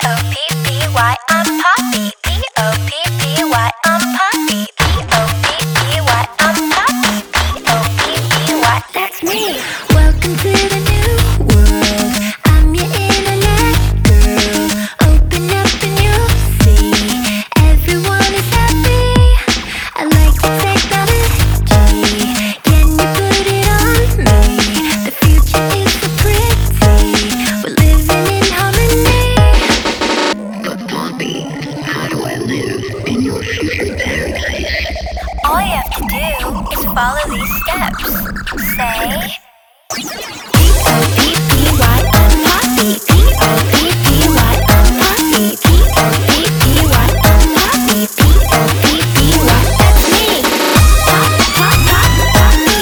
P-O-P-P-Y, I'm Poppy. P-O-P-P-Y, I'm Poppy. P-O-P-P-Y, I'm Poppy. P-O-P-P-Y, that's me. Welcome to the new world. I'm your internet girl. Open up and you'll see everyone is happy. I like your technology. Can you put it on me? The future is so pretty. We're living in harmony. But Poppy, how do I live in your future paradise? All you have to do is follow these steps. Say P-O-P-P-Y, I'm Poppy. P-O-P-P-Y, I'm Poppy. P-O-P-P-Y, I'm Poppy. P-O-P-P-Y, that's me. Pop, pop, pop, Poppy.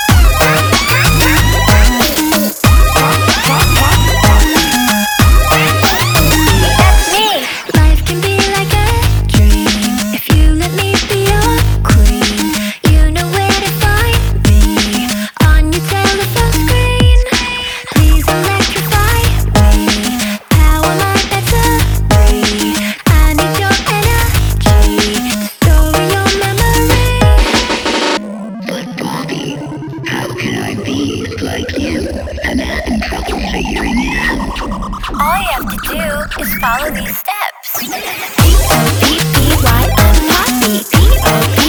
That's me. Life can be like a dream if you let me be your queen. You know where to find me on your telephone screen. Please electrify me. Power my battery. I need your energy to store your memory. But Poppy, how can I be like you? I'm having trouble figuring it out. All you have to do is follow these steps. P-O-P-P-Y, I'm Poppy. P-O-P